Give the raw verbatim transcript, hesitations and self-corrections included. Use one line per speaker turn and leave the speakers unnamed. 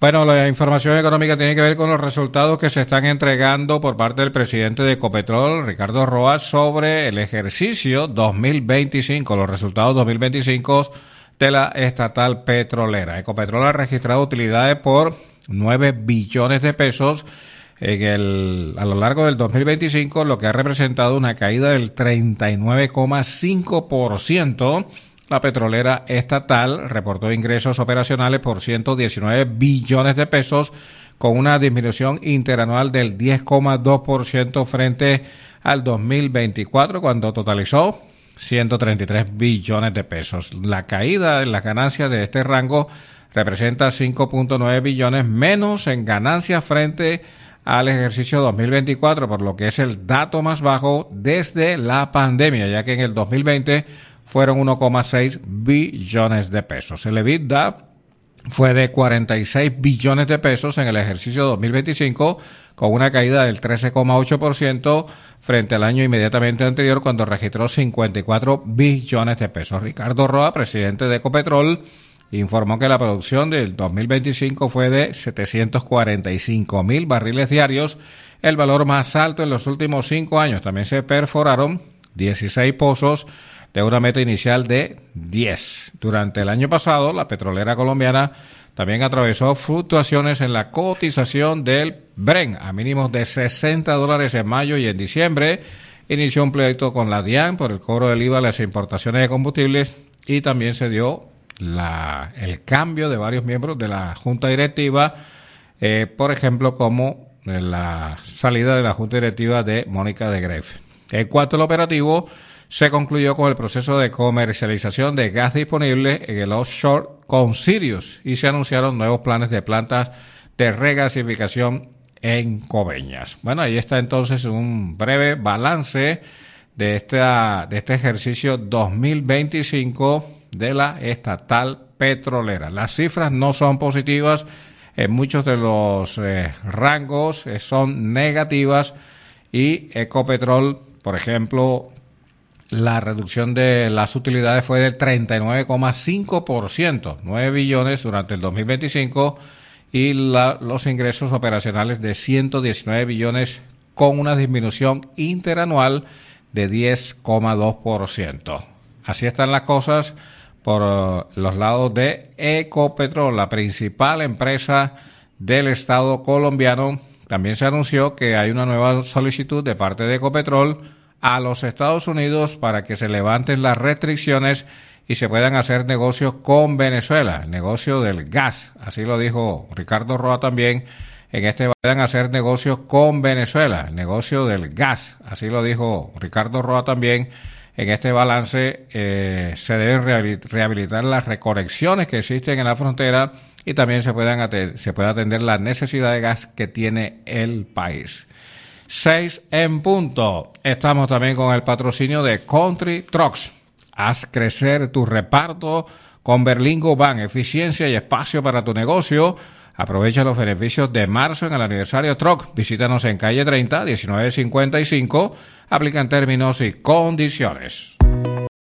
Bueno, la información económica tiene que ver con los resultados que se están entregando por parte del presidente de Ecopetrol, Ricardo Roa, sobre el ejercicio dos mil veinticinco, los resultados dos mil veinticinco de la estatal petrolera. Ecopetrol ha registrado utilidades por nueve billones de pesos en el, a lo largo del dos mil veinticinco, lo que ha representado una caída del treinta y nueve coma cinco por ciento. La petrolera estatal reportó ingresos operacionales por ciento diecinueve billones de pesos, con una disminución interanual del diez coma dos por ciento frente al dos mil veinticuatro, cuando totalizó ciento treinta y tres billones de pesos. La caída en las ganancias de este rango representa cinco punto nueve billones menos en ganancias frente al ejercicio dos mil veinticuatro, por lo que es el dato más bajo desde la pandemia, ya que en el dos mil veinte fueron uno coma seis billones de pesos. El EBITDA fue de cuarenta y seis billones de pesos en el ejercicio dos mil veinticinco, con una caída del trece coma ocho por ciento frente al año inmediatamente anterior, cuando registró cincuenta y cuatro billones de pesos. Ricardo Roa, presidente de Ecopetrol, informó que la producción del dos mil veinticinco fue de setecientos cuarenta y cinco mil barriles diarios, el valor más alto en los últimos cinco años. También se perforaron dieciséis pozos de una meta inicial de diez. Durante el año pasado, la petrolera colombiana también atravesó fluctuaciones en la cotización del Brent a mínimos de sesenta dólares en mayo, y en diciembre inició un pleito con la DIAN por el cobro del I V A a las importaciones de combustibles, y también se dio la, el cambio de varios miembros de la junta directiva, eh, por ejemplo, como la salida de la junta directiva de Mónica de Greiff. En cuanto al operativo, se concluyó con el proceso de comercialización de gas disponible en el offshore con Sirius, y se anunciaron nuevos planes de plantas de regasificación en Coveñas. Bueno, ahí está entonces un breve balance de, esta, de este ejercicio dos mil veinticinco de la estatal petrolera. Las cifras no son positivas, en muchos de los eh, rangos eh, son negativas, y Ecopetrol, por ejemplo, la reducción de las utilidades fue del treinta y nueve coma cinco por ciento, nueve billones durante el dos mil veinticinco, y la, los ingresos operacionales de ciento diecinueve billones, con una disminución interanual de diez coma dos por ciento. Así están las cosas por uh, los lados de Ecopetrol, la principal empresa del Estado colombiano. También se anunció que hay una nueva solicitud de parte de Ecopetrol a los Estados Unidos para que se levanten las restricciones y se puedan hacer negocios con Venezuela, el negocio del gas. Así lo dijo Ricardo Roa también, en este puedan hacer negocios con Venezuela, el negocio del gas. Así lo dijo Ricardo Roa también. En este balance eh, se deben rehabilitar las reconexiones que existen en la frontera, y también se, puedan atender, se puede atender la necesidad de gas que tiene el país. seis en punto. Estamos también con el patrocinio de Country Trucks. Haz crecer tu reparto con Berlingo Van, eficiencia y espacio para tu negocio. Aprovecha los beneficios de marzo en el aniversario Truck. Visítanos en calle treinta, diecinueve cincuenta y cinco. Aplican términos y condiciones.